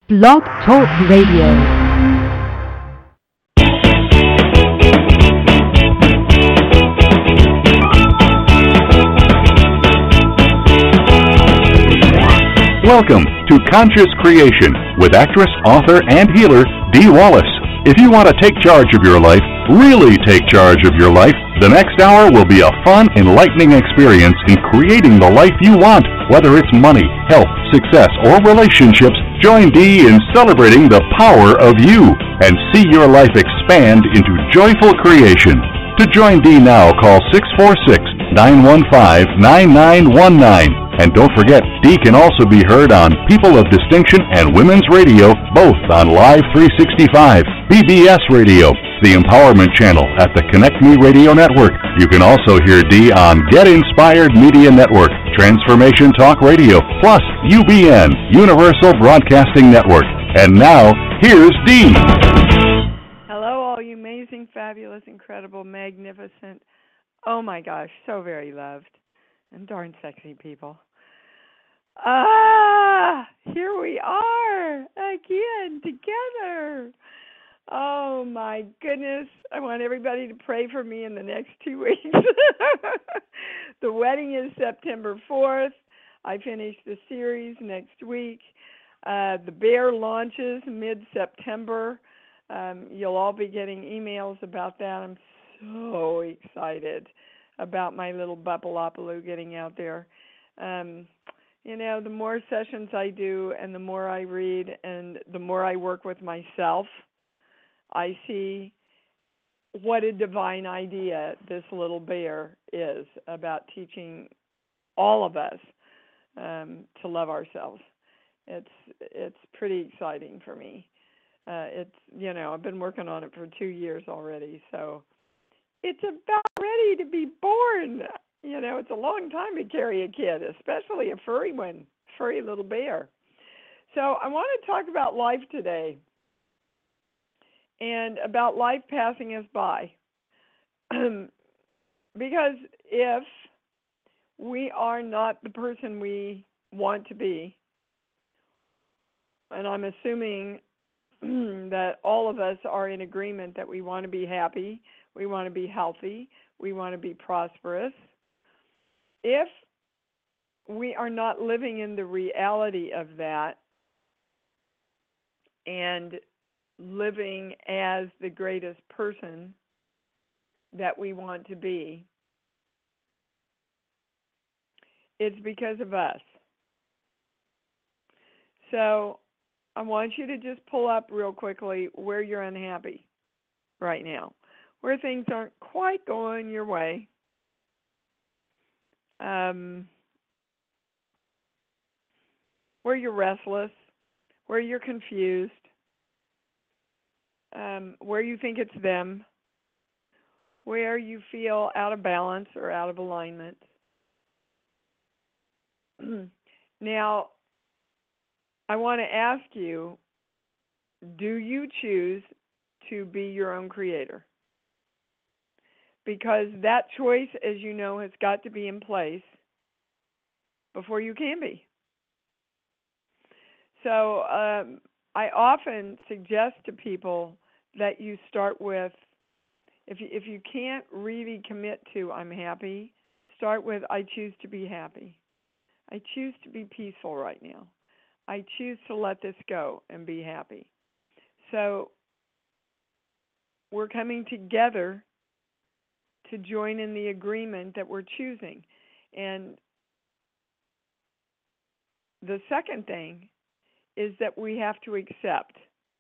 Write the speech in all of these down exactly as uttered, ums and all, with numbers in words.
Blog Talk Radio. Welcome to Conscious Creation with actress, author, and healer Dee Wallace. If you want to take charge of your life, really take charge of your life, the next hour will be a fun, enlightening experience in creating the life you want. Whether it's money, health, success, or relationships, join Dee in celebrating the power of you and see your life expand into joyful creation. To join Dee now, call six four six, nine one five, nine nine one nine. And don't forget, Dee can also be heard on People of Distinction and Women's Radio, both on Live three sixty-five, B B S Radio, the Empowerment Channel at the Connect Me Radio Network. You can also hear Dee on Get Inspired Media Network, Transformation Talk Radio, plus U B N, Universal Broadcasting Network. And now, here's Dee. Hello, all you amazing, fabulous, incredible, magnificent, oh my gosh, so very loved, and darn sexy people. Ah, here we are again together. Oh my goodness. I want everybody to pray for me in the next two weeks. The wedding is September fourth. I finish the series next week. Uh, the Bear launches mid-September. Um, you'll all be getting emails about that. I'm so excited about my little Bupalopaloo getting out there. Um, you know, the more sessions I do and the more I read and the more I work with myself, I see what a divine idea this little bear is about teaching all of us um, to love ourselves. It's it's pretty exciting for me. Uh, it's, you know, I've been working on it for two years already, so it's about ready to be born. You know, it's a long time to carry a kid, especially a furry one, furry little bear. So I want to talk about life today and about life passing us by. Because if we are not the person we want to be, and I'm assuming that all of us are in agreement that we want to be happy, we want to be healthy, we want to be prosperous. If we are not living in the reality of that and living as the greatest person that we want to be, it's because of us. So I want you to just pull up real quickly where you're unhappy right now, where things aren't quite going your way. Um, where you're restless, where you're confused, um, where you think it's them, where you feel out of balance or out of alignment. Now, I want to ask you, do you choose to be your own creator? Because that choice, as you know, has got to be in place before you can be. So um, I often suggest to people that you start with, if you, if you can't really commit to I'm happy, start with I choose to be happy. I choose to be peaceful right now. I choose to let this go and be happy. So we're coming together to join in the agreement that we're choosing. And the second thing is that we have to accept.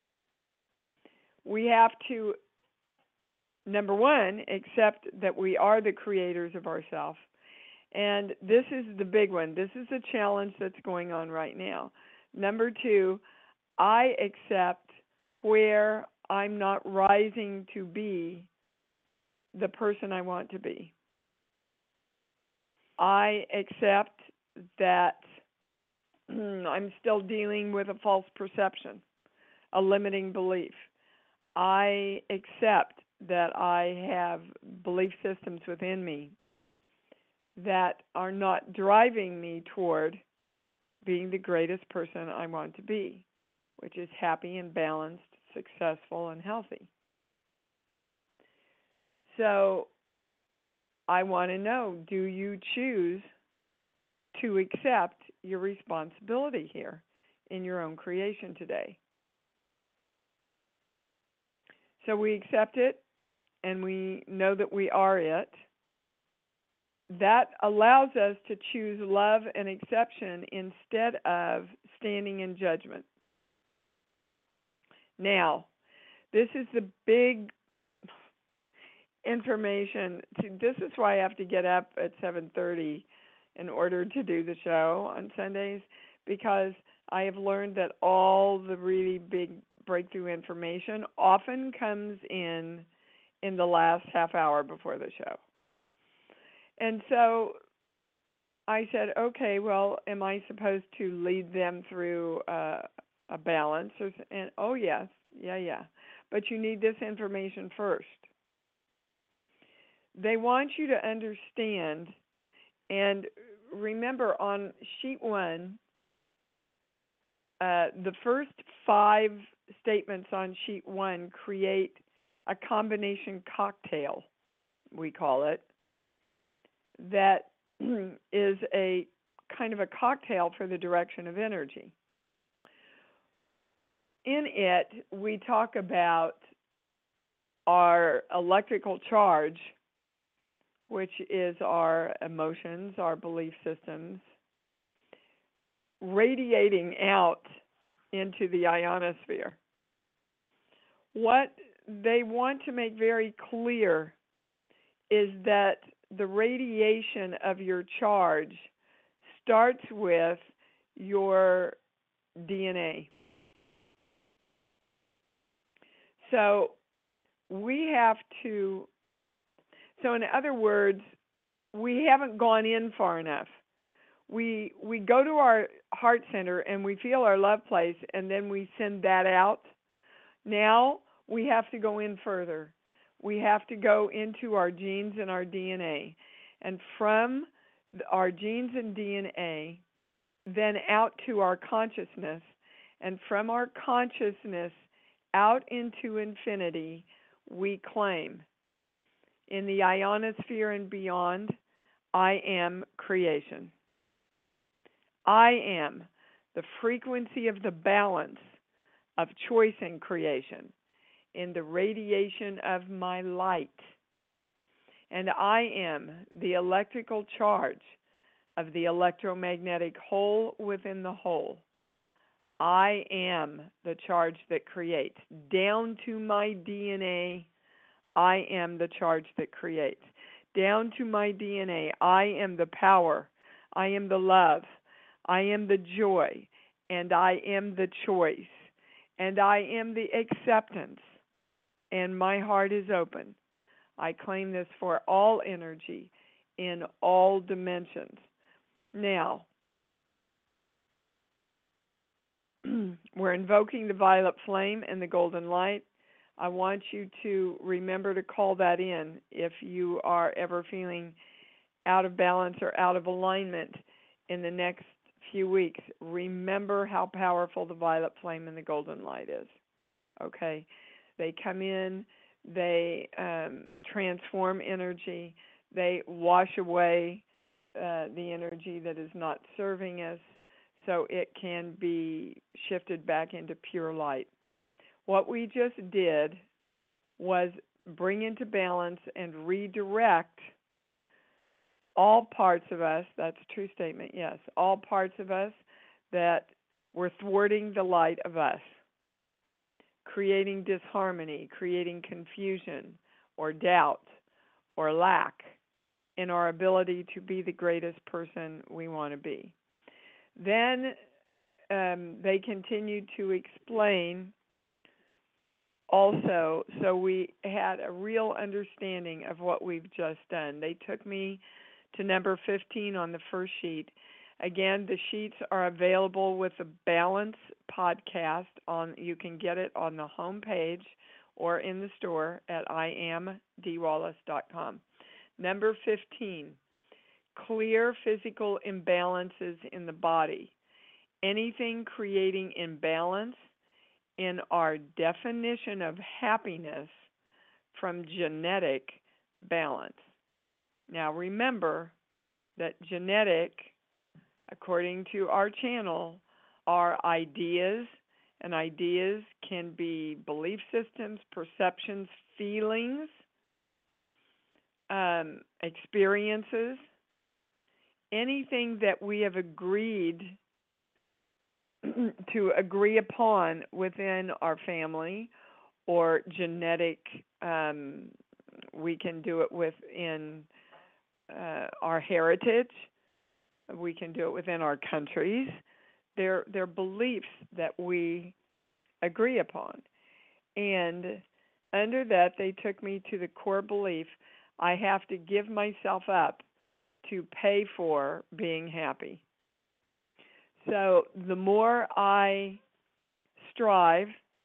We have to, number one, accept that we are the creators of ourselves. And this is the big one. This is the challenge that's going on right now. Number two, I accept where I'm not rising to be the person I want to be. I accept that I'm still dealing with a false perception, a limiting belief. I accept that I have belief systems within me that are not driving me toward being the greatest person I want to be. which is happy and balanced, successful, and healthy. So I want to know, do you choose to accept your responsibility here in your own creation today? So we accept it, and we know that we are it. That allows us to choose love and acceptance instead of standing in judgment. Now, this is the big information. This is why I have to get up at seven thirty in order to do the show on Sundays, because I have learned that all the really big breakthrough information often comes in in the last half hour before the show. And so I said, okay, well, am I supposed to lead them through uh, a balance? Or, and oh, yes, yeah, yeah. But you need this information first. They want you to understand, and remember on sheet one, uh, the first five statements on sheet one create a combination cocktail, we call it, that is a kind of a cocktail for the direction of energy. In it, we talk about our electrical charge, which is our emotions, our belief systems, radiating out into the ionosphere. What they want to make very clear is that the radiation of your charge starts with your D N A. So we have to, so in other words, we haven't gone in far enough. We we go to our heart center and we feel our love place, and then we send that out. Now we have to go in further. We have to go into our genes and our D N A. And from our genes and D N A, then out to our consciousness. And from our consciousness out into infinity, we claim. In the ionosphere and beyond, I am creation. I am the frequency of the balance of choice and creation in the radiation of my light. And I am the electrical charge of the electromagnetic whole within the whole. I am the charge that creates. Down to my D N A, I am the charge that creates. Down to my D N A, I am the power. I am the love. I am the joy. And I am the choice. And I am the acceptance. And my heart is open. I claim this for all energy in all dimensions. Now, we're invoking the violet flame and the golden light. I want you to remember to call that in if you are ever feeling out of balance or out of alignment in the next few weeks. Remember how powerful the violet flame and the golden light is. Okay? They come in, they um, transform energy, they wash away uh, the energy that is not serving us, so it can be shifted back into pure light. What we just did was bring into balance and redirect all parts of us, that's a true statement, yes, all parts of us that were thwarting the light of us, creating disharmony, creating confusion or doubt or lack in our ability to be the greatest person we want to be. Then um, they continue to explain also, so we had a real understanding of what we've just done. They took me to number fifteen on the first sheet. Again, the sheets are available with the Balance podcast. On you can get it on the home page or in the store at I am d wallace dot com. Number fifteen, clear physical imbalances in the body. Anything creating imbalance in our definition of happiness from genetic balance. Now remember that genetic, according to our channel, are ideas, and ideas can be belief systems, perceptions, feelings, um, experiences, anything that we have agreed to agree upon within our family or genetic. Um, we can do it within uh, our heritage. We can do it within our countries. They're, they're beliefs that we agree upon. And under that, they took me to the core belief, I have to give myself up to pay for being happy. So the more I strive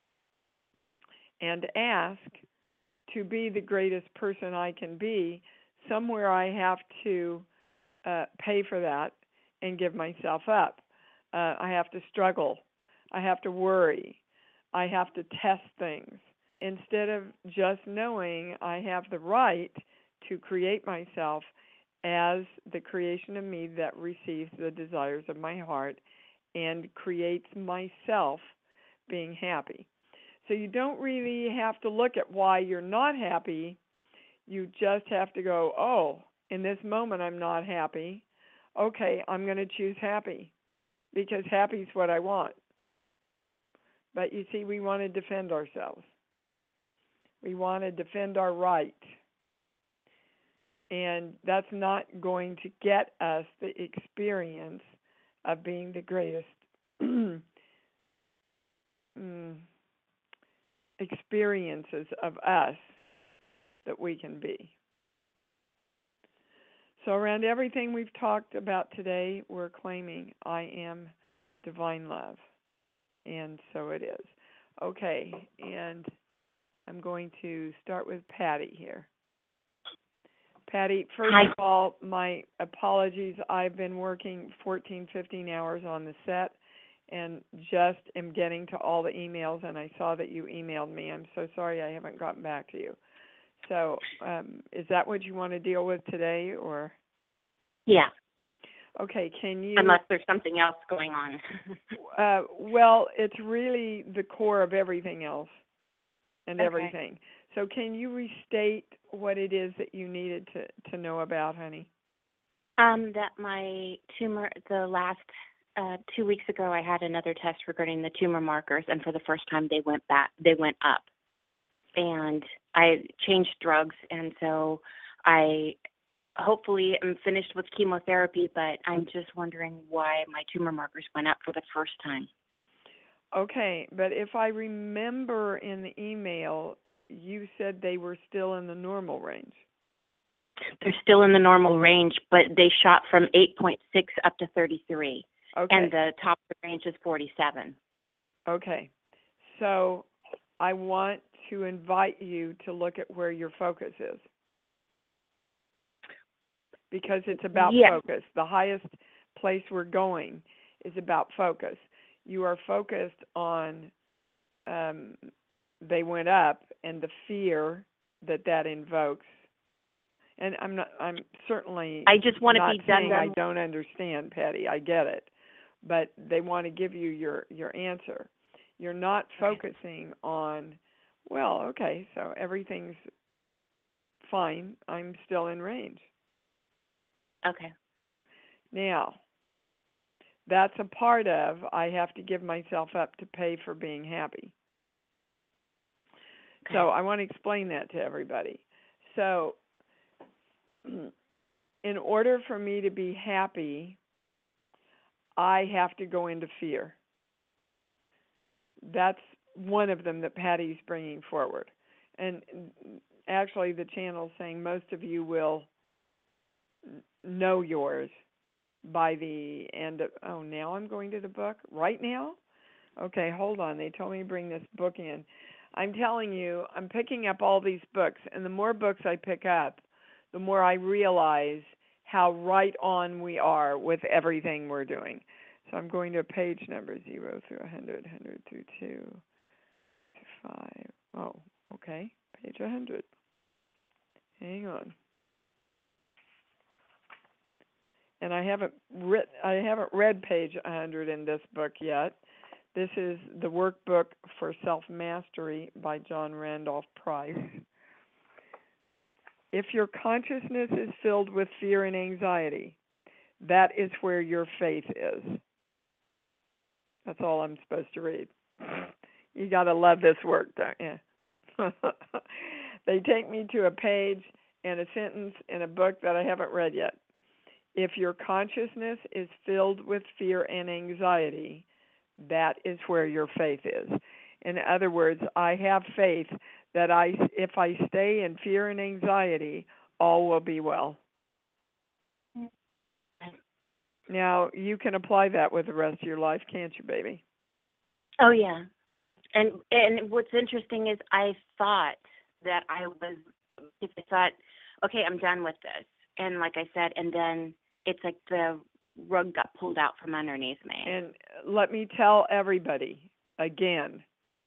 and ask to be the greatest person I can be, somewhere I have to uh, pay for that and give myself up. Uh, I have to struggle. I have to worry. I have to test things. Instead of just knowing I have the right to create myself as the creation of me that receives the desires of my heart and creates myself being happy. So you don't really have to look at why you're not happy. You just have to go, oh, in this moment I'm not happy. Okay, I'm going to choose happy because happy is what I want. But you see, we want to defend ourselves. We want to defend our right. And that's not going to get us the experience of being the greatest mm, experiences of us that we can be. So around everything we've talked about today, we're claiming I am divine love. And so it is. Okay, and I'm going to start with Patty here. Patty, first Hi. of all, my apologies. I've been working fourteen, fifteen hours on the set and just am getting to all the emails, and I saw that you emailed me. I'm so sorry I haven't gotten back to you. So um, is that what you want to deal with today, or? Yeah. Okay, can you... Unless there's something else going on. uh, well, it's really the core of everything else and Okay. everything. So can you restate what it is that you needed to, to know about, honey? Um, that my tumor, the last uh, two weeks ago, I had another test regarding the tumor markers, and for the first time, they went back. They went up, and I changed drugs, and so I hopefully am finished with chemotherapy. But I'm just wondering why my tumor markers went up for the first time. Okay, but if I remember in the email, you said they were still in the normal range. They're still in the normal range, but they shot from eight point six up to thirty-three, Okay. and the top of the range is forty-seven. Okay. So I want to invite you to look at where your focus is, because it's about Yeah. focus. The highest place we're going is about focus. You are focused on um, they went up and the fear that that invokes. And I'm not. I'm certainly. I just want to not be done. saying I done. don't understand, Patty. I get it, but they want to give you your your answer. You're not focusing on. Well, okay, so everything's fine. I'm still in range. Okay. Now, that's a part of I have to give myself up to pay for being happy. Okay. So I want to explain that to everybody. So in order for me to be happy, I have to go into fear. That's one of them that Patty's bringing forward. And actually the channel's saying most of you will know yours by the end of, oh, now I'm going to the book? Right now? Okay, hold on. They told me to bring this book in. I'm telling you, I'm picking up all these books, and the more books I pick up, the more I realize how right on we are with everything we're doing. So I'm going to page number zero through one hundred, one hundred through two. Five. Oh, okay. Page one hundred. Hang on. And I haven't writ- I haven't read page one hundred in this book yet. This is the workbook for self-mastery by John Randolph Price. If your consciousness is filled with fear and anxiety, that is where your faith is. That's all I'm supposed to read. You got to love this work, don't you? They take me to a page and a sentence in a book that I haven't read yet. If your consciousness is filled with fear and anxiety, that is where your faith is. In other words, I have faith that I, if I stay in fear and anxiety, all will be well. Now, you can apply that with the rest of your life, can't you, baby? Oh, yeah. And and what's interesting is I thought that I was, if I thought, okay, I'm done with this. And like I said, and then it's like the rug got pulled out from underneath me. And let me tell everybody again,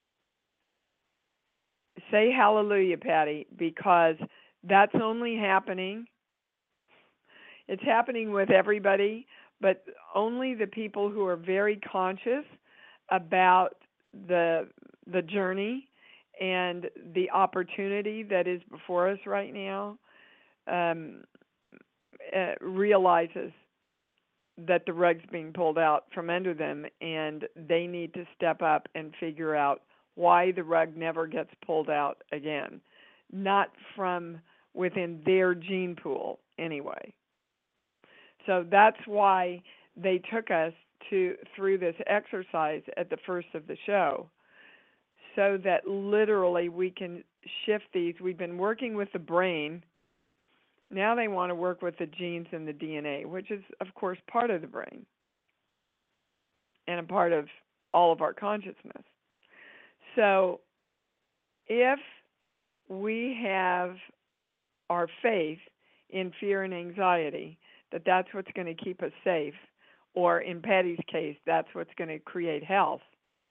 say hallelujah, Patty, because that's only happening. It's happening with everybody, but only the people who are very conscious about the the journey and the opportunity that is before us right now um, uh, realizes that the rug's being pulled out from under them, and they need to step up and figure out why the rug never gets pulled out again, not from within their gene pool anyway. So that's why they took us to through this exercise at the first of the show, so that literally we can shift these. We've been working with the brain. Now they want to work with the genes and the D N A, which is, of course, part of the brain and a part of all of our consciousness. So if we have our faith in fear and anxiety, that that's what's going to keep us safe, or in Patty's case, that's what's going to create health,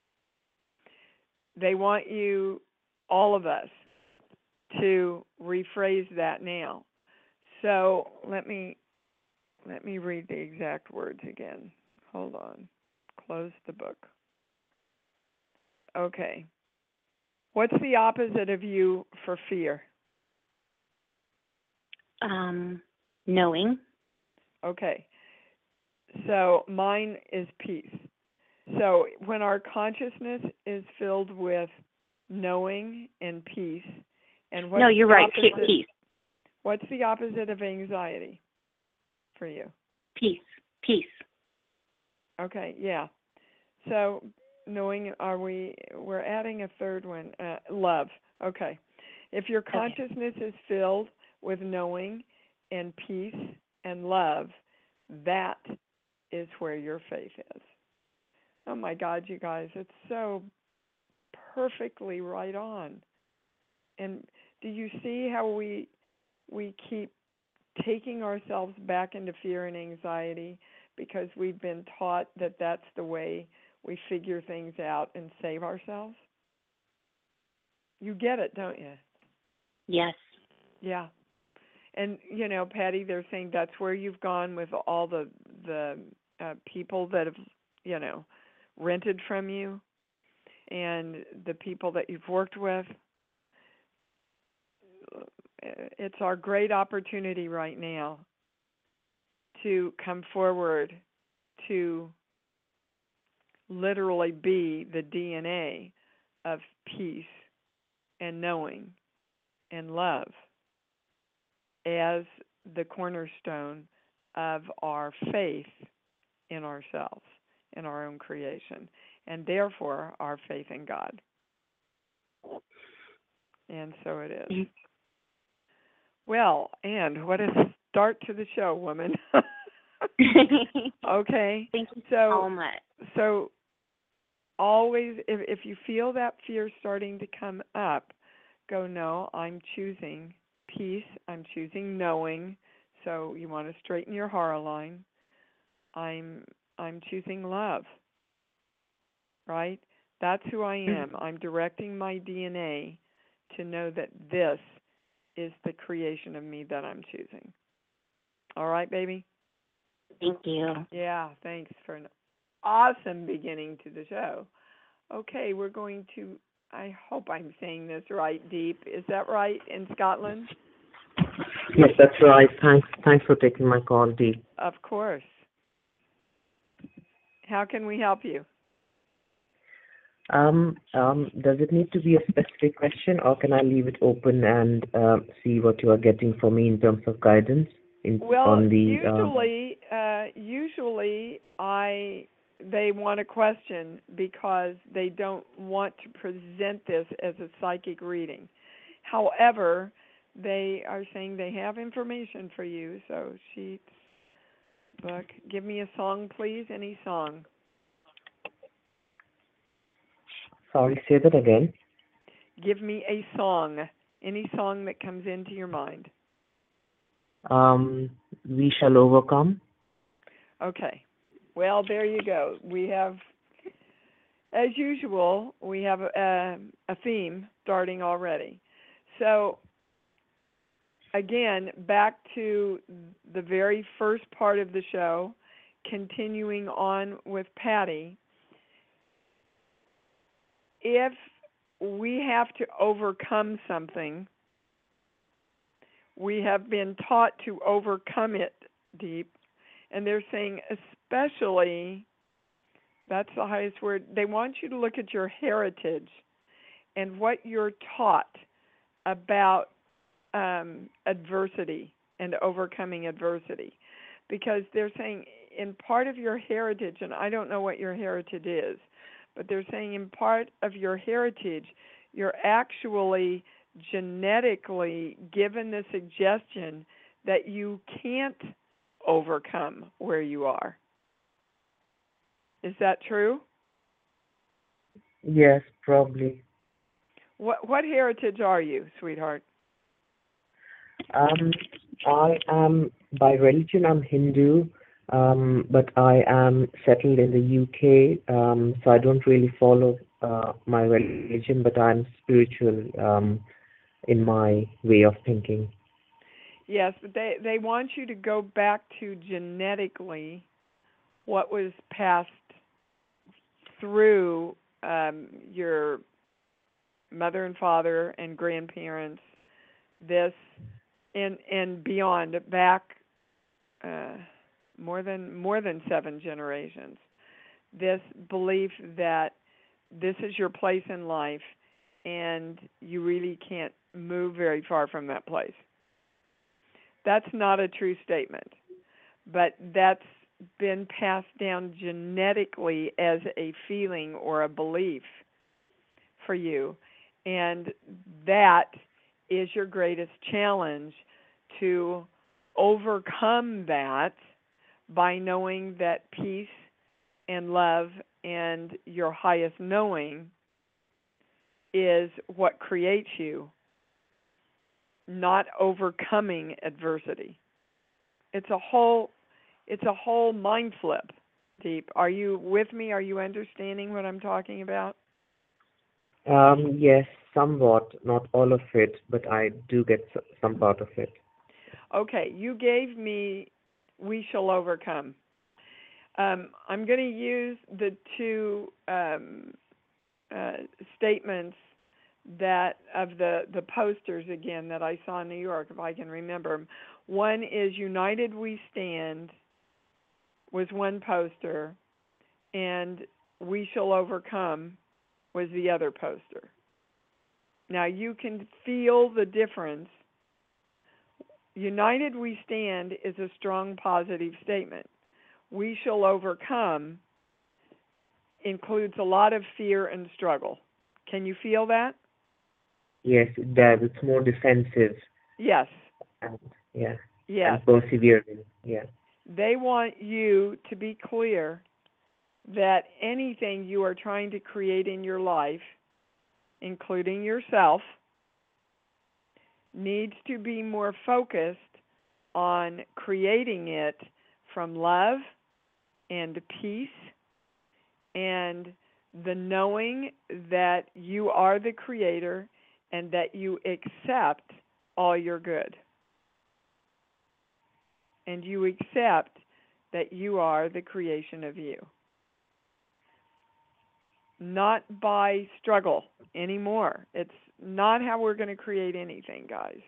they want you, all of us, to rephrase that now. So let me let me read the exact words again. Hold on. Close the book. Okay. What's the opposite of you for fear? Um, knowing. Okay. So mine is peace. So when our consciousness is filled with knowing and peace, and what's no, you're the right. opposite, Peace. What's the opposite of anxiety for you? Peace. Peace. Okay, yeah. So knowing, are we, we're adding a third one, uh, love. Okay. If your consciousness okay. is filled with knowing and peace and love, that is where your faith is. Oh my God, you guys, it's so perfectly right on. And do you see how we we keep taking ourselves back into fear and anxiety because we've been taught that that's the way we figure things out and save ourselves? You get it, don't you? Yes. Yeah. And, you know, Patty, they're saying that's where you've gone with all the, the uh, people that have, you know, rented from you and the people that you've worked with. It's our great opportunity right now to come forward to literally be the D N A of peace and knowing and love as the cornerstone of our faith in ourselves, in our own creation, and therefore our faith in God. And so it is. Mm-hmm. Well, and what a start to the show, woman. Okay. Thank you so, so much. So always, if, if you feel that fear starting to come up, go, no, I'm choosing peace. I'm choosing knowing. So you want to straighten your horror line. I'm I'm choosing love, right? That's who I am. I'm directing my D N A to know that this is the creation of me that I'm choosing. All right, baby? Thank you. Yeah, thanks for an awesome beginning to the show. Okay, we're going to, I hope I'm saying this right, Deep. Is that right, in Scotland? Yes, that's right. Thanks. Thanks for taking my call, Dee. Of course. How can we help you? Um, um, does it need to be a specific question, or can I leave it open and uh, see what you are getting for me in terms of guidance? In, Well, on the, usually, uh, uh, usually I they want a question because they don't want to present this as a psychic reading. However, they are saying they have information for you. So sheets, book. Give me a song, please. Any song. Sorry, say that again. Give me a song. Any song that comes into your mind. Um, we shall overcome. Okay. Well, there you go. We have, as usual, we have a, a theme starting already. So, again, back to the very first part of the show, continuing on with Patty. If we have to overcome something, we have been taught to overcome it, Deep. And they're saying especially, that's the highest word, they want you to look at your heritage and what you're taught about um, adversity and overcoming adversity. Because they're saying in part of your heritage, and I don't know what your heritage is, but they're saying in part of your heritage, you're actually genetically given the suggestion that you can't overcome where you are. Is that true? Yes, probably. What what heritage are you, sweetheart? Um, I am, by religion, I'm Hindu, um, but I am settled in the U K, um, so I don't really follow uh, my religion, but I'm spiritual um, in my way of thinking. Yes, but they, they want you to go back to genetically what was passed through um, your mother and father and grandparents, this and and beyond, back uh, more than more than seven generations. This belief that this is your place in life, and you really can't move very far from that place. That's not a true statement, but that's been passed down genetically as a feeling or a belief for you. And that is your greatest challenge, to overcome that by knowing that peace and love and your highest knowing is what creates you, not overcoming adversity. It's a whole it's a whole mind flip, Deep. Are you with me? Are you understanding what I'm talking about? Um, yes, somewhat, not all of it, but I do get s- some part of it. Okay, you gave me "We Shall Overcome." Um, I'm going to use the two um, uh, statements that of the, the posters again that I saw in New York, if I can remember. One is "United We Stand" was one poster, and "We Shall Overcome" was the other poster. Now you can feel the difference. "United We Stand" is a strong positive statement. "We Shall Overcome" includes a lot of fear and struggle. Can you feel that? Yes, it does. It's more defensive. Yes. And, yeah. Yes. And persevering. Yeah. They want you to be clear that anything you are trying to create in your life, including yourself, needs to be more focused on creating it from love and peace and the knowing that you are the creator and that you accept all your good. And you accept that you are the creation of you. Not by struggle anymore. It's not how we're going to create anything, guys.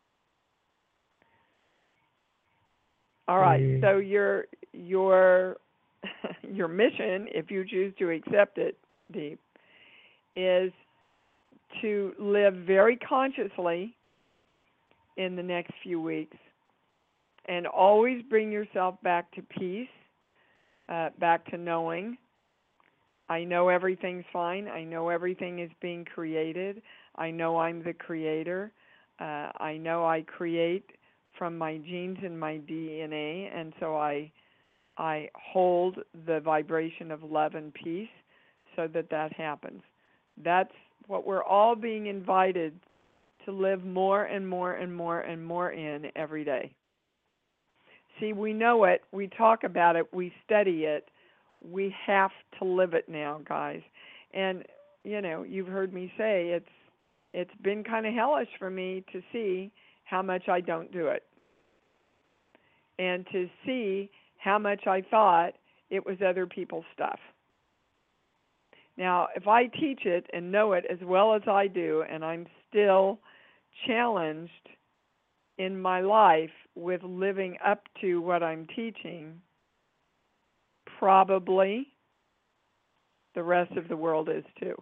All right, Mm. so your your your mission, if you choose to accept it, Deep, is to live very consciously in the next few weeks and always bring yourself back to peace, uh, back to knowing. I know everything's fine. I know everything is being created. I know I'm the creator. Uh, I know I create from my genes and my D N A, and so I I hold the vibration of love and peace so that that happens. That's what we're all being invited to live more and more and more and more in every day. See, we know it, we talk about it, we study it, we have to live it now, guys. And, you know, you've heard me say it's it's been kind of hellish for me to see how much I don't do it. And to see how much I thought it was other people's stuff. Now, if I teach it and know it as well as I do, and I'm still challenged in my life with living up to what I'm teaching, probably the rest of the world is too.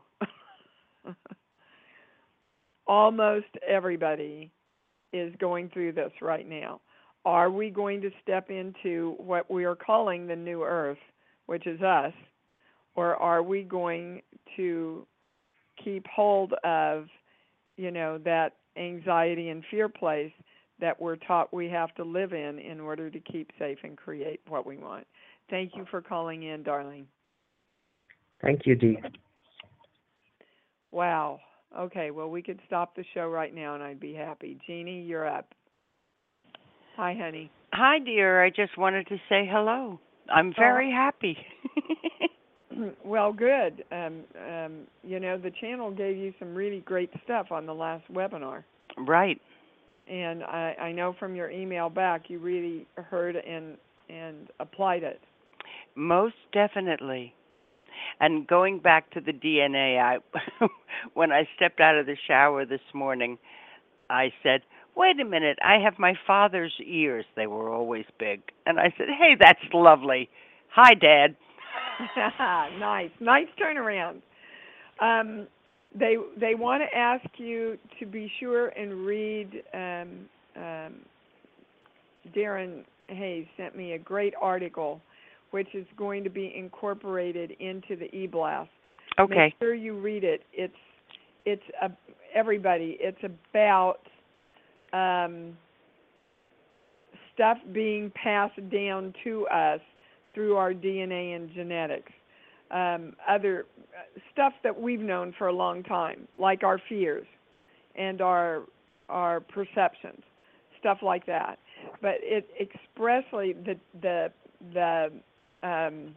Almost everybody is going through this right now. Are we going to step into what we are calling the new earth, which is us, or are we going to keep hold of, you know, that anxiety and fear place that we're taught we have to live in in order to keep safe and create what we want? Thank you for calling in, darling. Thank you, Dee. Wow. Okay, well, we could stop the show right now and I'd be happy. Jeannie, you're up. Hi, honey. Hi, dear. I just wanted to say hello. I'm very Oh. happy. Well, good. Um, um, you know, the channel gave you some really great stuff on the last webinar. Right. And I, I know from your email back you really heard and and applied it. Most definitely. And going back to the D N A, I when I stepped out of the shower this morning, I said, wait a minute, I have my father's ears. They were always big. And I said, hey, that's lovely. Hi, Dad. Nice. Nice turnaround. Um, they they want to ask you to be sure and read, um, um, Darren Hayes sent me a great article which is going to be incorporated into the e-blast. Okay. Make sure you read it. It's it's a, everybody. It's about um, stuff being passed down to us through our D N A and genetics. Um, other stuff that we've known for a long time, like our fears and our our perceptions, stuff like that. But it expressly the the the um,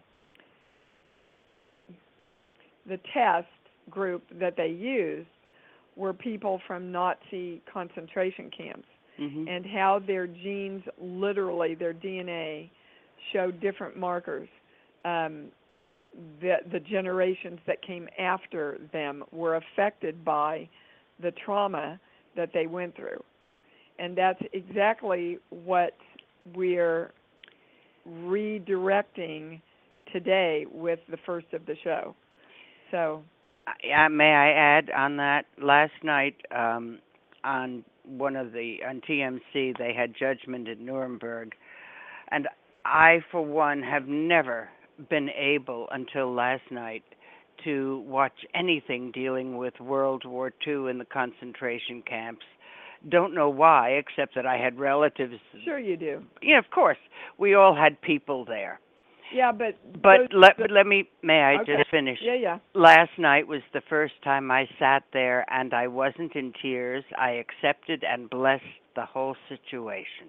the test group that they used were people from Nazi concentration camps, mm-hmm. and how their genes, literally their D N A, showed different markers. Um, the the generations that came after them were affected by the trauma that they went through. And that's exactly what we're redirecting today with the first of the show. So, uh, may I add on that? Last night, um, on one of the on T M C, they had Judgment at Nuremberg, and I, for one, have never been able until last night to watch anything dealing with World War Two in the concentration camps. Don't know why, except that I had relatives. Sure you do. Yeah, of course. We all had people there. Yeah, but... But those, let, the, let me, may I okay. just finish? Yeah, yeah. Last night was the first time I sat there, and I wasn't in tears. I accepted and blessed the whole situation.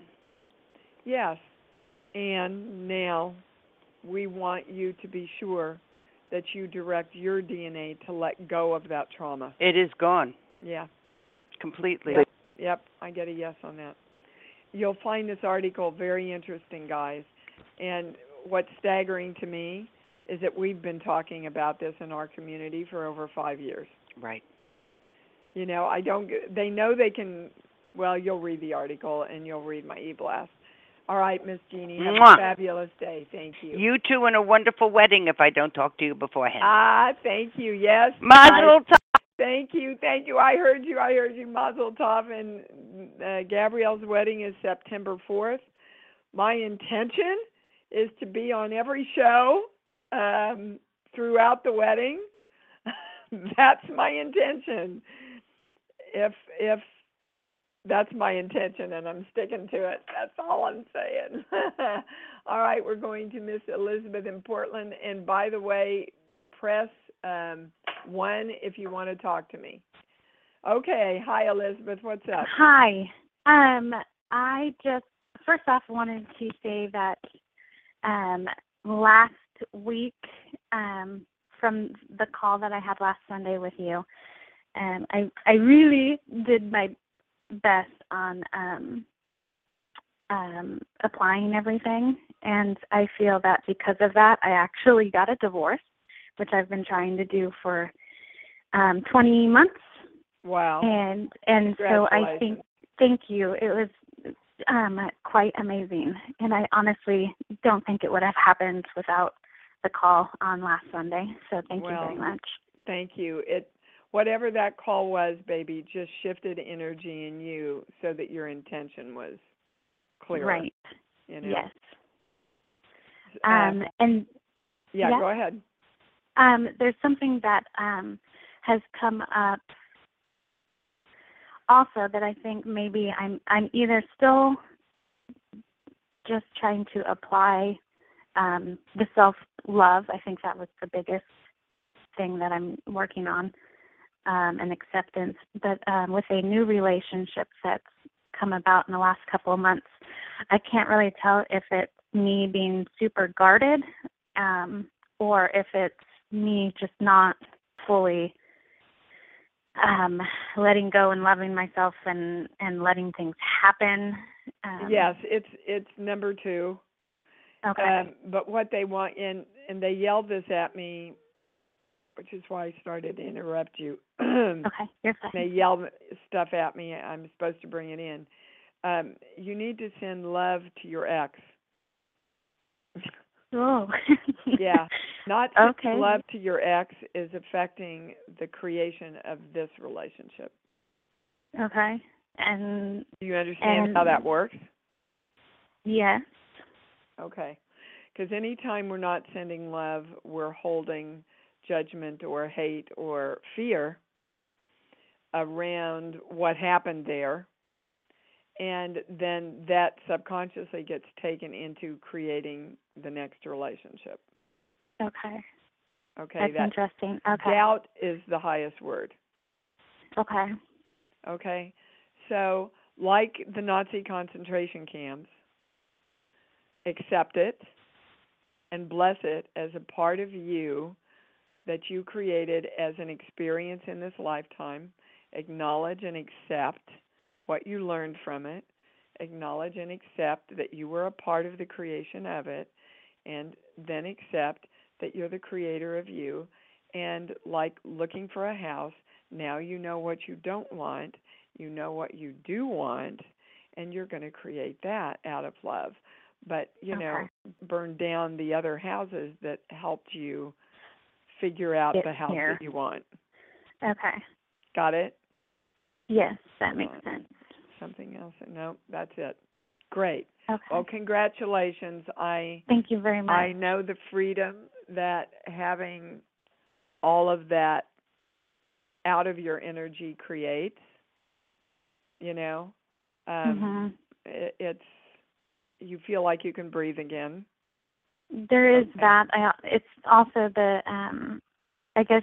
Yes. And now we want you to be sure that you direct your D N A to let go of that trauma. It is gone. Yeah. Completely. Yep, yep, I get a yes on that. You'll find this article very interesting, guys. And what's staggering to me is that we've been talking about this in our community for over five years. Right. You know, I don't, they know they can, well, you'll read the article and you'll read my e-blast. All right, Miss Jeannie, have Mwah. a fabulous day. Thank you. You two and a wonderful wedding if I don't talk to you beforehand. Ah, thank you, yes. Mazel tov. Thank you, thank you. I heard you, I heard you. Mazel tov. And uh, Gabrielle's wedding is September fourth. My intention is to be on every show um, throughout the wedding. That's my intention. If if that's my intention, and I'm sticking to it, that's all I'm saying. All right, we're going to Miss Elizabeth in Portland. And by the way, press um, one if you want to talk to me. Okay, hi Elizabeth, what's up? Hi. Um, I just first off wanted to say that um, last week, um, from the call that I had last Sunday with you, um, I I really did my best on um, um, applying everything, and I feel that because of that, I actually got a divorce, which I've been trying to do for um, twenty months. Wow. And and so I think, thank you. It was um, quite amazing. And I honestly don't think it would have happened without the call on last Sunday. So thank well, you very much. Thank you. It whatever that call was, baby, just shifted energy in you so that your intention was clear. Right. You know? Yes. Uh, Um, and yeah, yeah, go ahead. Um, there's something that um, has come up also that I think maybe I'm I'm either still just trying to apply um, the self-love. I think that was the biggest thing that I'm working on, um, and acceptance. But um, with a new relationship that's come about in the last couple of months, I can't really tell if it's me being super guarded um, or if it's me just not fully um, letting go and loving myself and, and letting things happen. Um, Yes, it's it's number two. Okay. Um, but what they want, and, and they yelled this at me, which is why I started to interrupt you. Okay, you're fine. They yell stuff at me. I'm supposed to bring it in. Um, you need to send love to your ex. Oh. Yeah. Not okay. sending love to your ex is affecting the creation of this relationship. Okay. And Do you understand and, how that works? Yes. Okay. Because anytime we're not sending love, we're holding judgment or hate or fear around what happened there. And then that subconsciously gets taken into creating the next relationship. Okay. Okay. That's that interesting. Okay. Doubt is the highest word. Okay. Okay. So, like the Nazi concentration camps, accept it and bless it as a part of you that you created as an experience in this lifetime. Acknowledge and accept what you learned from it. Acknowledge and accept that you were a part of the creation of it, and then accept that you're the creator of you. And like looking for a house, now you know what you don't want, you know what you do want, and you're going to create that out of love. But, you okay. know, burn down the other houses that helped you figure out Get the house here. that you want. Okay. Got it? Yes, that makes Uh, sense. Something else? No, that's it. Great. Okay. Well, congratulations. I Thank you very much. I know the freedom that having all of that out of your energy creates. You know, um, mm-hmm. it, it's you feel like you can breathe again. There is okay. that. I, it's also the, um, I guess,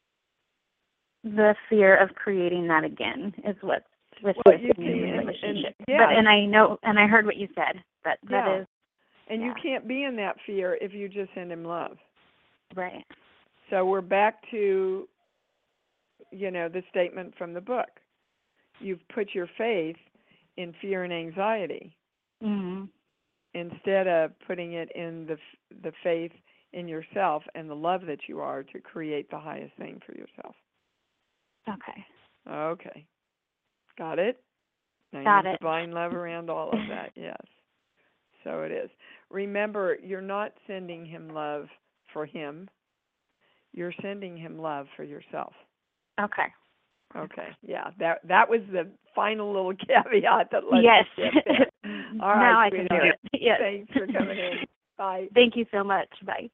the fear of creating that again is what's with well, this you new see, and, relationship. and, yeah. But and I know, and I heard what you said. But that yeah. is, and yeah. you can't be in that fear if you just send him love. Right. So we're back to, you know, the statement from the book. You've put your faith in fear and anxiety Mm-hmm. instead of putting it in the the faith in yourself and the love that you are to create the highest thing for yourself. Okay. Okay. Got it? Now Got you it. divine love around all of that, yes. So it is. Remember, you're not sending him love for him. You're sending him love for yourself. Okay. Okay, yeah. That that was the final little caveat that let Yes. us get there. All right, now I can do sweetheart. it. Yes. Thanks for coming in. Bye. Thank you so much. Bye.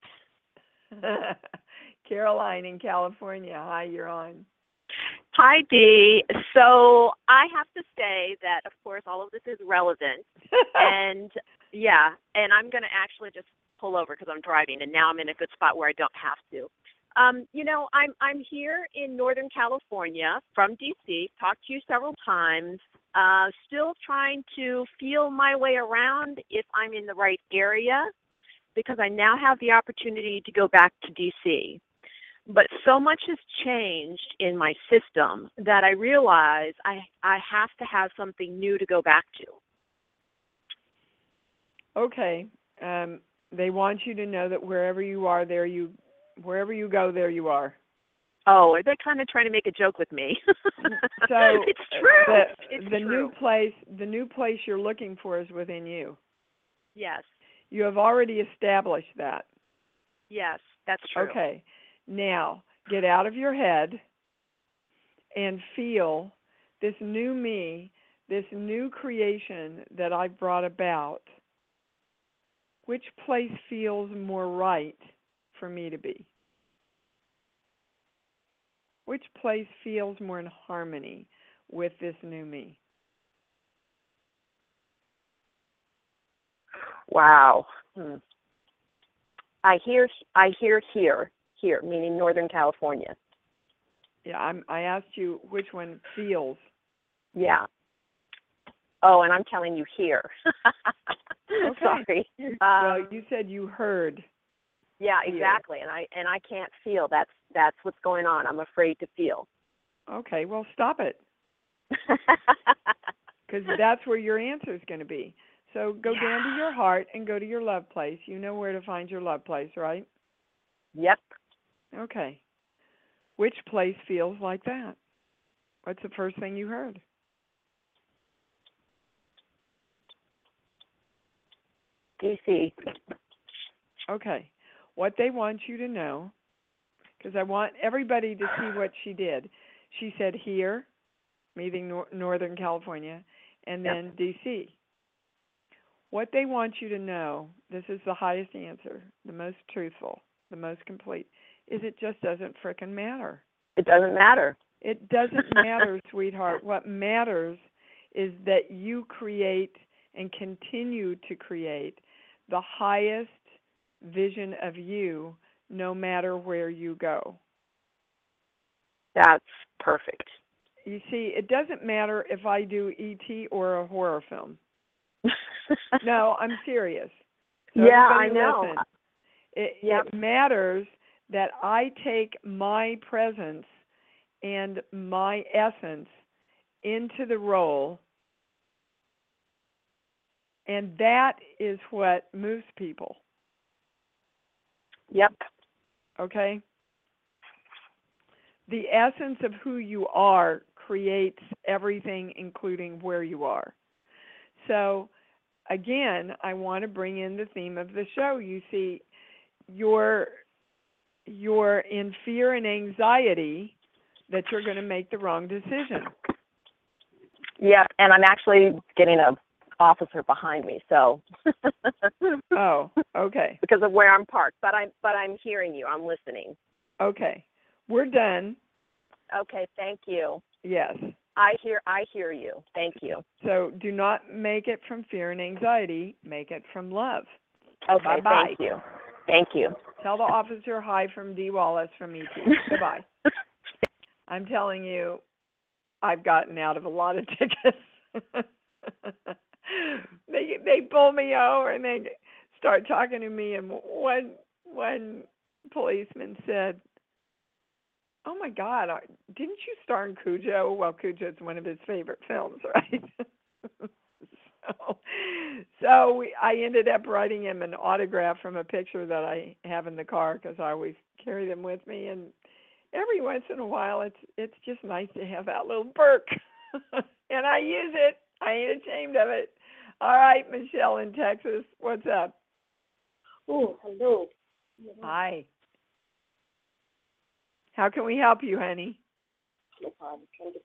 Caroline in California. Hi, you're on. Hi, Dee. So I have to say that, of course, all of this is relevant. and, yeah, and I'm going to actually just pull over because I'm driving, and now I'm in a good spot where I don't have to. Um, you know, I'm I'm here in Northern California from D C, talked to you several times, uh, still trying to feel my way around if I'm in the right area, because I now have the opportunity to go back to D C. But so much has changed in my system that I realize I, I have to have something new to go back to. Okay. Um, they want you to know that wherever you are, there you, wherever you go, there you are. Oh, are they kind of trying to make a joke with me? So it's true. The, it's the true. new place, the new place you're looking for is within you. Yes. You have already established that. Yes, that's true. Okay. Now, get out of your head and feel this new me, this new creation that I've brought about. Which place feels more right for me to be? Which place feels more in harmony with this new me? Wow. Hmm. I hear I hear here, here, meaning Northern California. Yeah, I'm, I asked you which one feels. Yeah. Oh, and I'm telling you here. Okay. Sorry. Well, Um, you said you heard. yeah, Here. exactly. And I and I can't feel. That's that's what's going on. I'm afraid to feel. Okay, well, stop it, because that's where your answer is going to be. So go Yeah. down to your heart and go to your love place. You know where to find your love place, right? Yep. Okay. Which place feels like that? What's the first thing you heard? D C. Okay. What they want you to know, because I want everybody to see what she did. She said here, meaning nor- Northern California, and Yep. then D C. What they want you to know, this is the highest answer, the most truthful, the most complete, is it just doesn't frickin' matter. It doesn't matter. It doesn't matter, sweetheart. What matters is that you create and continue to create the highest vision of you no matter where you go. That's perfect. You see, it doesn't matter if I do E T or a horror film. No, I'm serious. So yeah, I everybody know. listen. It, Yep. it matters that I take my presence and my essence into the role, and that is what moves people. Yep. Okay? The essence of who you are creates everything, including where you are. So, again, I want to bring in the theme of the show. You see, you're, you're in fear and anxiety that you're going to make the wrong decision. Yep. And I'm actually getting a officer behind me, so. Oh, okay. Because of where I'm parked, but I'm but I'm hearing you. I'm listening. Okay. We're done. Okay. Thank you. Yes. I hear I hear you. Thank you. So do not make it from fear and anxiety. Make it from love. Okay. Bye-bye. Thank you. Thank you. Tell the officer hi from Dee Wallace from E T. Goodbye. I'm telling you, I've gotten out of a lot of tickets. they they pull me over and they start talking to me, and one one policeman said, Oh my God! I- Didn't you star in Cujo? Well, Cujo's one of his favorite films, right? so, so we, I ended up writing him an autograph from a picture that I have in the car because I always carry them with me, and every once in a while, it's it's just nice to have that little perk, and I use it. I ain't ashamed of it. All right, Michelle in Texas, what's up? Oh, hello. Hi. How can we help you, honey? No problem.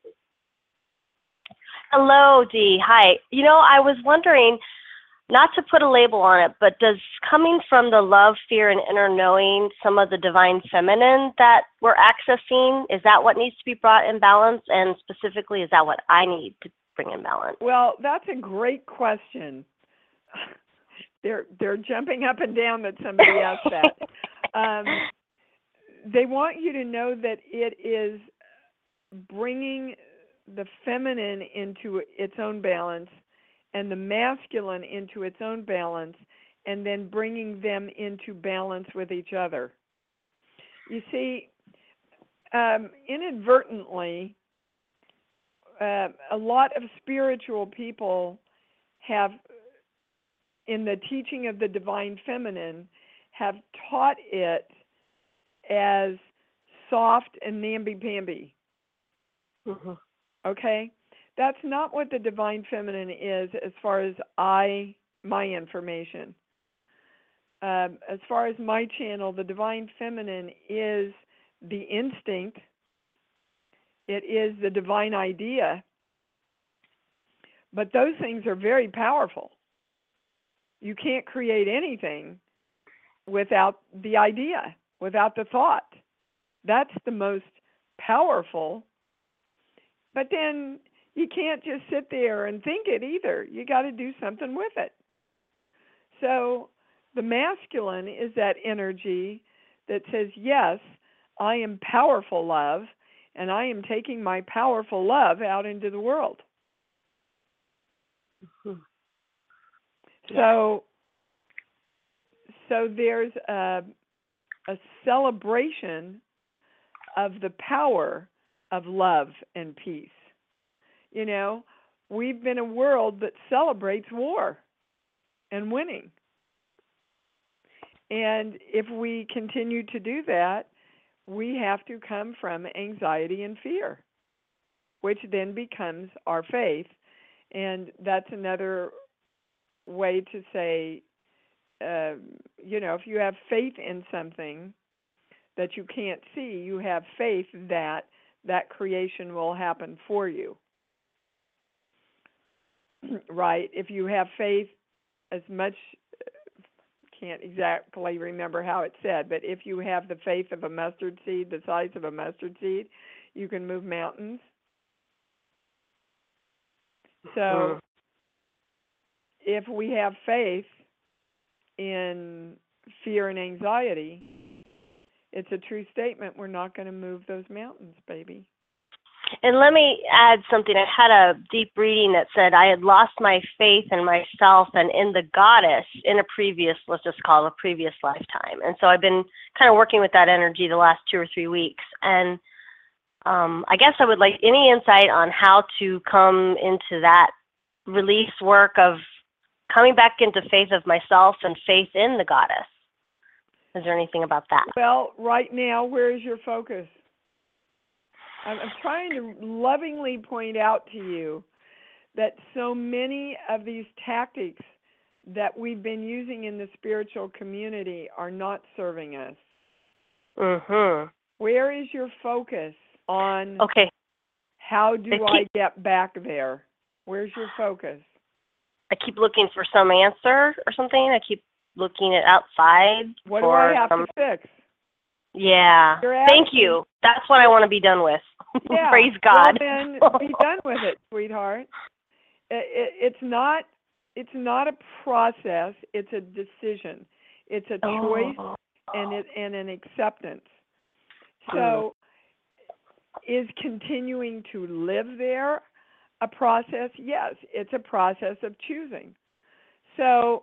Hello, Dee. Hi. You know, I was wondering, not to put a label on it, but does coming from the love, fear, and inner knowing some of the divine feminine that we're accessing, is that what needs to be brought in balance? And specifically, is that what I need to bring in balance? Well, that's a great question. They're they're jumping up and down that somebody asked that. Um, they want you to know that it is bringing the feminine into its own balance and the masculine into its own balance, and then bringing them into balance with each other. You see, um, inadvertently, uh, a lot of spiritual people have, in the teaching of the divine feminine, have taught it as soft and namby-pamby. Mm-hmm. Okay? That's not what the divine feminine is as far as I, my information. Um, as far as my channel, the divine feminine is the instinct. It is the divine idea. But those things are very powerful. You can't create anything without the idea, without the thought. That's the most powerful. But then you can't just sit there and think it either. You got to do something with it. So the masculine is that energy that says, yes, I am powerful love, and I am taking my powerful love out into the world. Mm-hmm. So, so there's a, a celebration of the power of love and peace. You know, we've been a world that celebrates war and winning. And if we continue to do that, we have to come from anxiety and fear, which then becomes our faith. And that's another way to say, uh, you know, if you have faith in something that you can't see, you have faith that that creation will happen for you. Right? If you have faith as much, can't exactly remember how it said, but if you have the faith of a mustard seed, the size of a mustard seed, you can move mountains. So if we have faith in fear and anxiety, it's a true statement. We're not going to move those mountains, baby. And let me add something. I had a deep reading that said I had lost my faith in myself and in the goddess in a previous, let's just call it a previous lifetime. And so I've been kind of working with that energy the last two or three weeks. And um, I guess I would like any insight on how to come into that release work of coming back into faith of myself and faith in the goddess. Is there anything about that? Well, right now, where is your focus? I'm trying to lovingly point out to you that so many of these tactics that we've been using in the spiritual community are not serving us. Mm-hmm. Where is your focus on okay. how do keep, I get back there? Where's your focus? I keep looking for some answer or something. I keep looking at outside. What for do I have some... to fix? Yeah. Thank you. That's what I want to be done with. Yeah. Praise God. Well, then be done with it, sweetheart. It, it, it's not. It's not a process. It's a decision. It's a choice oh. and it and an acceptance. So, is continuing to live there a process? Yes, it's a process of choosing. So,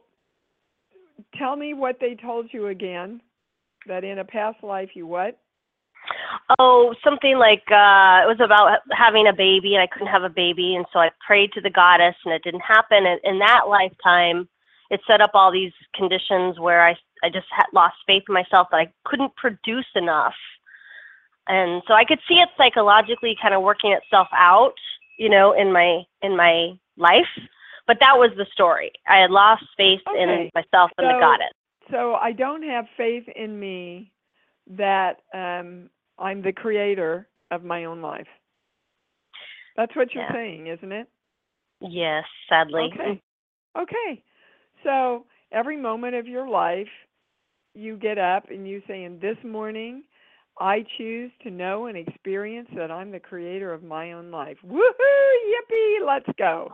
tell me what they told you again. That in a past life you what? Oh, something like uh, it was about having a baby, and I couldn't have a baby, and so I prayed to the goddess, and it didn't happen. And in that lifetime, it set up all these conditions where I, I just had lost faith in myself that I couldn't produce enough. And so I could see it psychologically kind of working itself out, you know, in my in my life. But that was the story. I had lost faith Okay. in myself and So, the goddess. so I don't have faith in me that um, I'm the creator of my own life. That's what you're Yeah. saying, isn't it? Yes, sadly. Okay. Okay. So every moment of your life, you get up and you say, in this morning, I choose to know and experience that I'm the creator of my own life. Woohoo! Yippee! Let's go.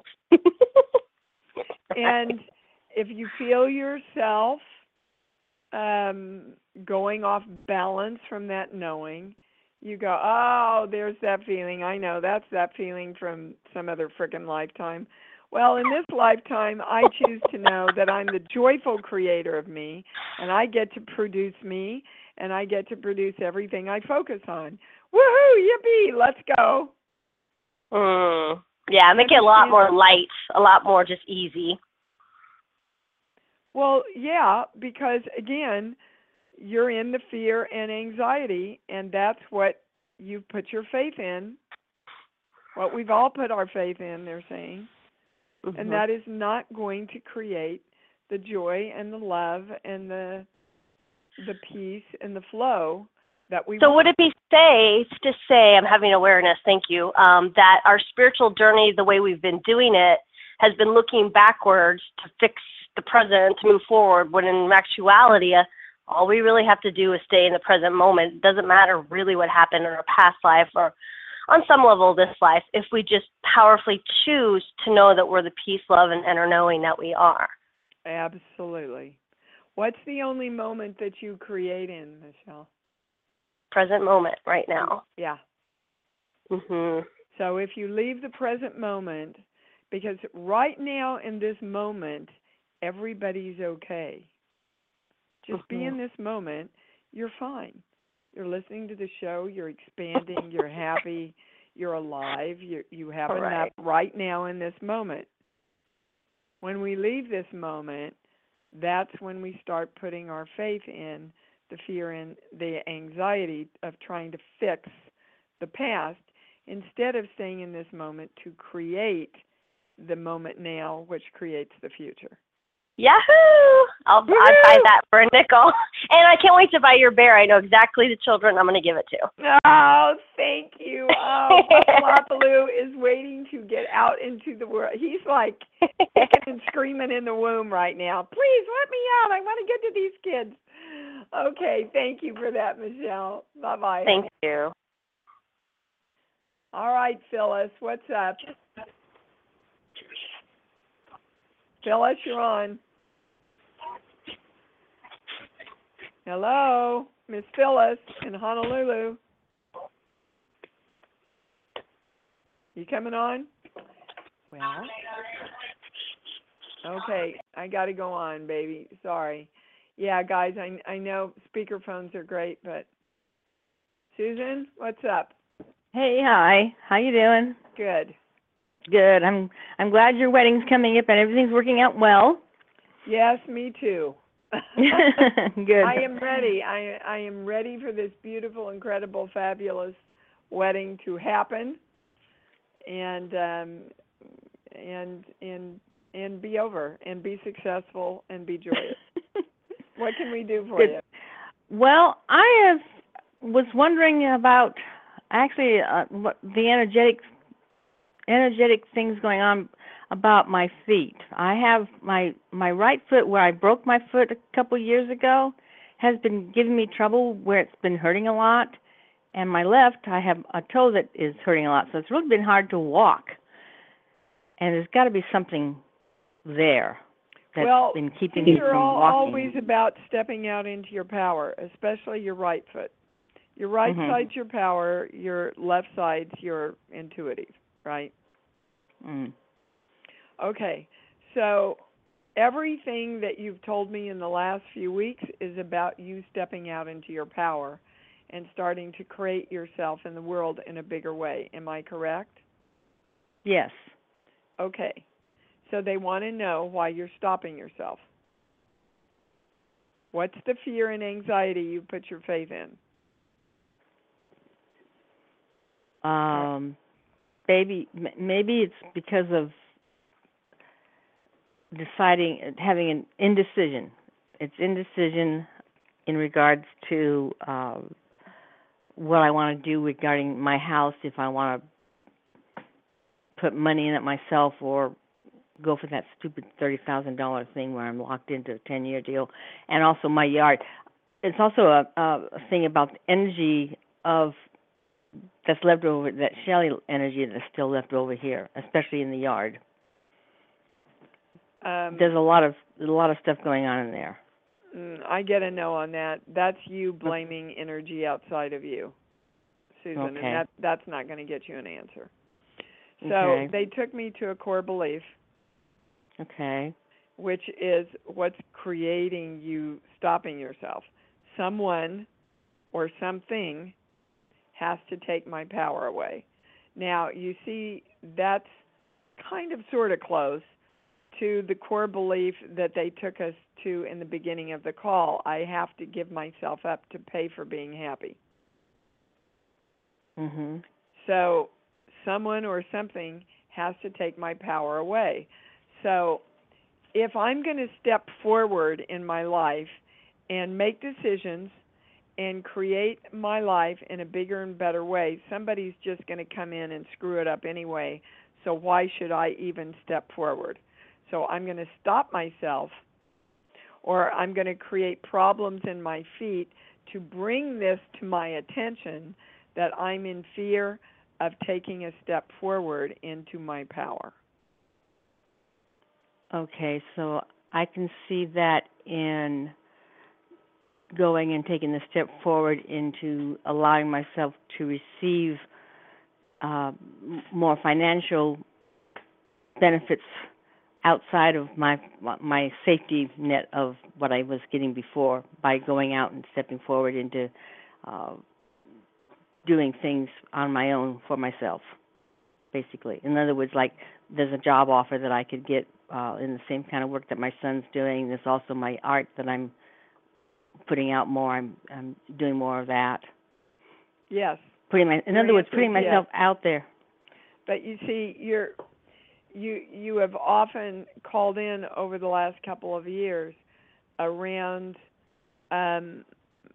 And if you feel yourself um, going off balance from that knowing, you go, oh, there's that feeling. I know that's that feeling from some other frickin' lifetime. Well, in this lifetime, I choose to know that I'm the joyful creator of me, and I get to produce me, and I get to produce everything I focus on. Woohoo! Yippee! Let's go. Mm. Yeah, make it a lot more light, a lot more just easy. Well, yeah, because again, you're in the fear and anxiety, and that's what you've put your faith in, what we've all put our faith in, they're saying, mm-hmm. and that is not going to create the joy and the love and the the peace and the flow that we So want. would it be safe to say, I'm having awareness, thank you, um, that our spiritual journey, the way we've been doing it, has been looking backwards to fix the present, to move forward, when in actuality, uh, all we really have to do is stay in the present moment. It doesn't matter really what happened in our past life or on some level this life, if we just powerfully choose to know that we're the peace, love, and inner knowing that we are. Absolutely. What's the only moment that you create in, Michelle? Present moment right now. Yeah. Mhm. So if you leave the present moment, because right now in this moment, everybody's okay. Just mm-hmm. be in this moment, you're fine. You're listening to the show, you're expanding, you're happy, you're alive, you you have All enough right. right now in this moment. When we leave this moment, that's when we start putting our faith in the fear and the anxiety of trying to fix the past instead of staying in this moment to create the moment now, which creates the future. Yahoo! I'll, I'll buy that for a nickel. And I can't wait to buy your bear. I know exactly the children I'm going to give it to. Oh, thank you. Oh, Papalopaloo is waiting to get out into the world. He's like kicking and screaming in the womb right now. Please let me out. I want to get to these kids. Okay, thank you for that, Michelle. Bye-bye. Thank you. All right, Phyllis, what's up? Phyllis, you're on. Hello, Miss Phyllis in Honolulu. You coming on? Well, okay, I got to go on, baby. Sorry. Yeah, guys, I I know speakerphones are great, but Susan, what's up? Hey, hi. How you doing? Good. Good. I'm I'm glad your wedding's coming up and everything's working out well. Yes, me too. Good. I am ready. I I am ready for this beautiful, incredible, fabulous wedding to happen, and um, and and and be over, and be successful, and be joyous. What can we do for Good. you? Well, I have, was wondering about actually uh, what the energetic energetic things going on about my feet. I have my my right foot where I broke my foot a couple years ago has been giving me trouble where it's been hurting a lot, and my left I have a toe that is hurting a lot, so it's really been hard to walk. And there's got to be something there that's well, been keeping me you're from all, walking. always about stepping out into your power, especially your right foot. Your right mm-hmm. side's your power, your left side's your intuitive, right? Mm. Okay, so everything that you've told me in the last few weeks is about you stepping out into your power and starting to create yourself in the world in a bigger way. Am I correct? Yes. Okay. So they want to know why you're stopping yourself. What's the fear and anxiety you put your faith in? Um, maybe maybe it's because of deciding, having an indecision. It's indecision in regards to uh, what I want to do regarding my house, if I want to put money in it myself or go for that stupid thirty thousand dollars thing where I'm locked into a ten-year deal, and also my yard. It's also a, a thing about the energy of that's left over, that Shelley energy that's still left over here, especially in the yard. Um, There's a lot of a lot of stuff going on in there. I get a no on that. That's you blaming energy outside of you, Susan, Okay. and that that's not going to get you an answer. So Okay. they took me to a core belief, Okay. which is what's creating you stopping yourself. Someone or something has to take my power away. Now, you see, that's kind of sort of close to the core belief that they took us to in the beginning of the call. I have to give myself up to pay for being happy. Mhm. So someone or something has to take my power away. So if I'm going to step forward in my life and make decisions and create my life in a bigger and better way, somebody's just going to come in and screw it up anyway. So why should I even step forward? So I'm going to stop myself, or I'm going to create problems in my feet to bring this to my attention that I'm in fear of taking a step forward into my power. Okay, so I can see that in going and taking the step forward into allowing myself to receive uh, m- more financial benefits outside of my my safety net of what I was getting before, by going out and stepping forward into uh, doing things on my own for myself, basically. In other words, like there's a job offer that I could get uh, in the same kind of work that my son's doing. There's also my art that I'm putting out more. I'm I'm doing more of that. Yes. Putting my, in Your other words, answer putting is yes. myself out there. But you see, you're you you have often called in over the last couple of years around um,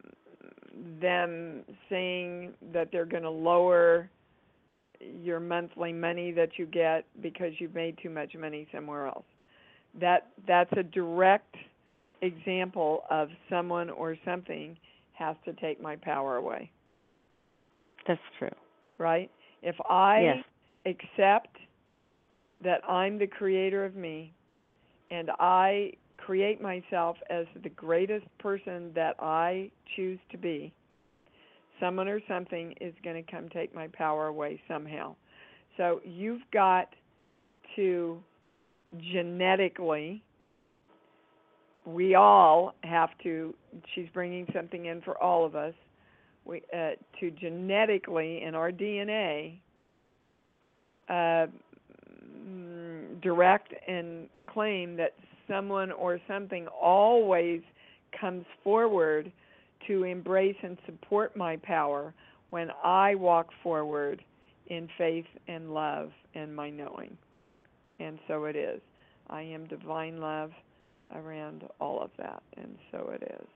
them saying that they're going to lower your monthly money that you get because you've made too much money somewhere else. That that's a direct example of someone or something has to take my power away. That's true. Right? If I Yes. accept that I'm the creator of me and I create myself as the greatest person that I choose to be, someone or something is going to come take my power away somehow. So you've got to genetically, we all have to, she's bringing something in for all of us, we uh, to genetically in our D N A uh, direct and claim that someone or something always comes forward to embrace and support my power when I walk forward in faith and love and my knowing. And so it is. I am divine love around all of that, and so it is.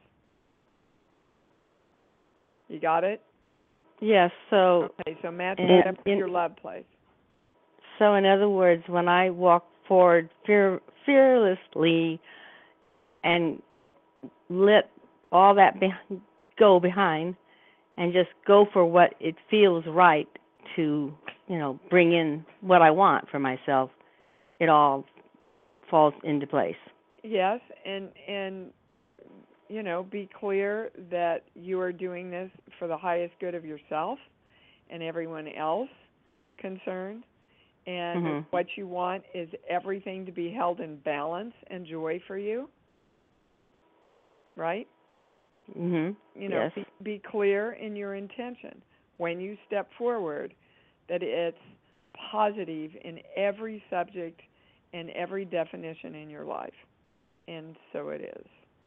You got it? Yes. So. Okay, so match in, that up with in, your love place. So, in other words, when I walk forward fear, fearlessly and let all that be, go behind and just go for what it feels right to, you know, bring in what I want for myself, it all falls into place. Yes, and and you know, be clear that you are doing this for the highest good of yourself and everyone else concerned. And Mm-hmm. what you want is everything to be held in balance and joy for you. Right? Mhm. You know, Yes. be, be clear in your intention when you step forward that it's positive in every subject and every definition in your life. And so it is.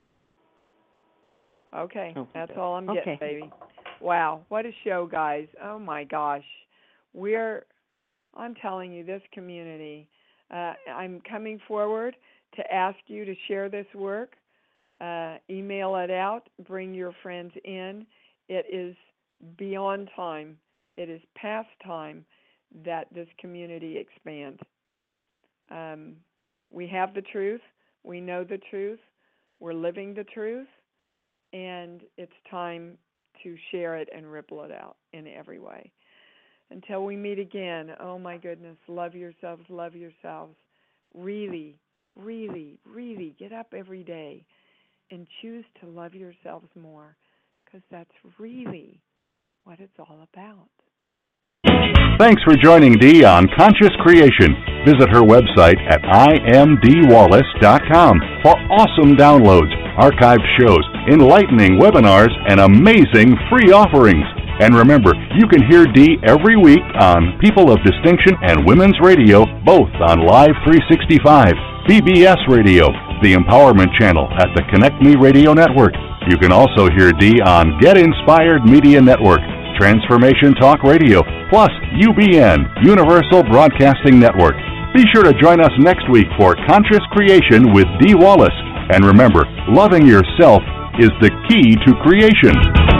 Okay, Oh, that's all I'm getting, okay. baby. Wow, what a show, guys. Oh my gosh. We're, I'm telling you, this community, uh, I'm coming forward to ask you to share this work, uh, email it out, bring your friends in. It is beyond time. It is past time that this community expand. Um, we have the truth. We know the truth. We're living the truth. And it's time to share it and ripple it out in every way. Until we meet again, oh my goodness, love yourselves, love yourselves. Really, really, really get up every day and choose to love yourselves more, because that's really what it's all about. Thanks for joining Dee on Conscious Creation. Visit her website at I am dee wallace dot com for awesome downloads, archived shows, enlightening webinars, and amazing free offerings. And remember, you can hear Dee every week on People of Distinction and Women's Radio, both on Live three sixty-five, B B S Radio, the Empowerment Channel at the Connect Me Radio Network. You can also hear Dee on Get Inspired Media Network, Transformation Talk Radio, plus U B N, Universal Broadcasting Network. Be sure to join us next week for Conscious Creation with Dee Wallace. And remember, loving yourself is the key to creation.